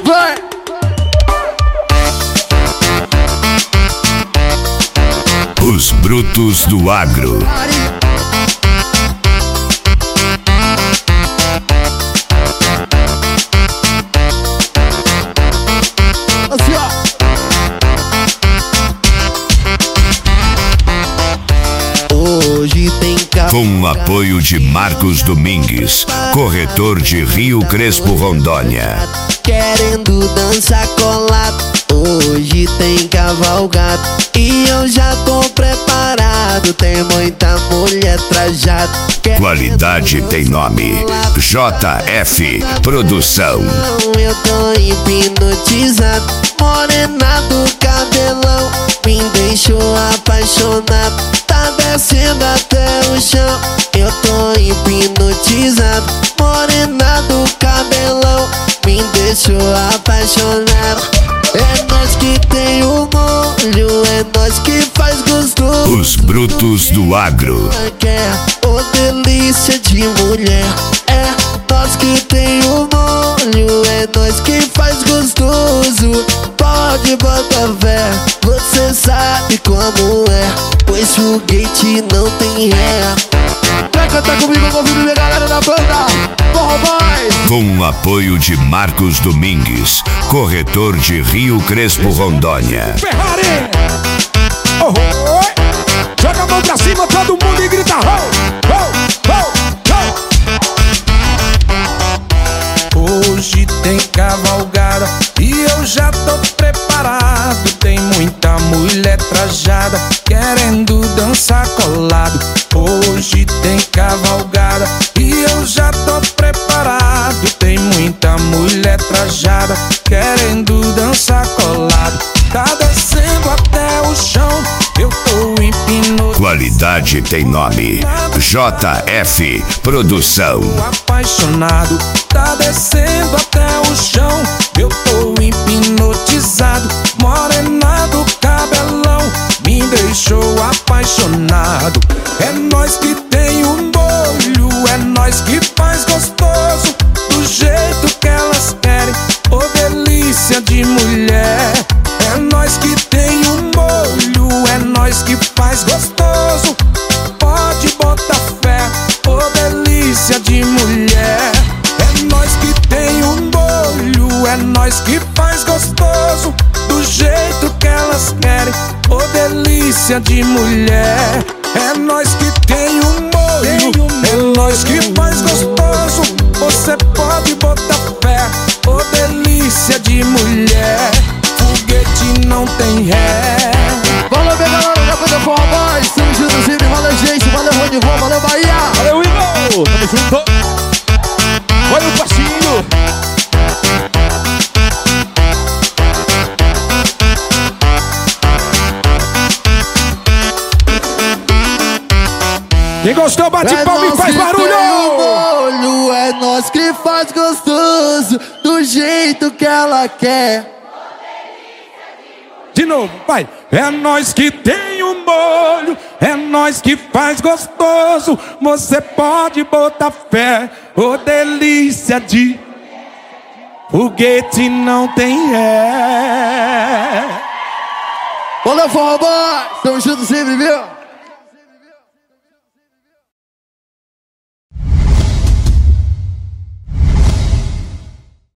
Vai! Os brutos do agro. Assim, ó. Hoje tem Com o apoio de Marcos Domingues, corretor de Rio Crespo, Rondônia. Querendo dançar colado, hoje tem cavalgado e eu já tô preparado. Tem muita mulher trajada. Qualidade tem nome. JF Produção. Eu tô hipnotizado, morena do cabelão me deixou apaixonado, tá descendo até o chão. Eu tô hipnotizado, morena do cabelão me deixou apaixonado. É nós que tem o molho, é nós que faz gostoso. Os brutos do agro. Ô delícia de mulher, é nós que tem o molho, é nós que faz gostoso. Pode botar fé, você sabe como é, pois foguete não tem ré. Vai cantar comigo, convido minha galera da banda Forró Boys. Com o apoio de Marcos Domingues, corretor de Rio Crespo, Rondônia. Ferrari! Oh, oh, oh. Joga a mão pra cima todo mundo e grita ho, ho, ho, ho. Hoje tem cavalgada e eu já tô preparado. Tem muita mulher trajada querendo dançar colado. Hoje tem cavalgada e eu já tô preparado. Tem muita mulher trajada querendo dançar colado. Tá descendo até o chão, eu tô hipnotizado. Qualidade tem nome. JF Produção. Apaixonado, tá descendo até o chão, eu tô hipnotizado. Morena do cabelão me deixou apaixonado. É nós que tem o molho, é nós que faz gostoso, do jeito que elas querem, ô delícia de mulher. É nós que tem o molho, é nós que faz gostoso. Pode botar fé, ô delícia de mulher. É nós que tem o molho, é nós que faz gostoso, do jeito que elas querem, ô delícia de mulher. É nós que tem o molho, é nós que faz gostoso. Você pode botar fé, ô delícia de mulher. Foguete não tem ré. Valeu, minha galera da banda Forró Boys. Estamos juntos sempre, valeu gente, valeu Ronivon, valeu Bahia. Valeu, Igor! Tamo junto! Olha o passinho! Quem gostou, bate palma e faz barulho! Molho, é nós que faz gostoso, do jeito que ela quer. De novo, vai! É nós que tem o molho, é nós que faz gostoso. Você pode botar fé, ô delícia de foguete não tem ré. Valeu, Forró Boys. Estamos juntos sempre, viu?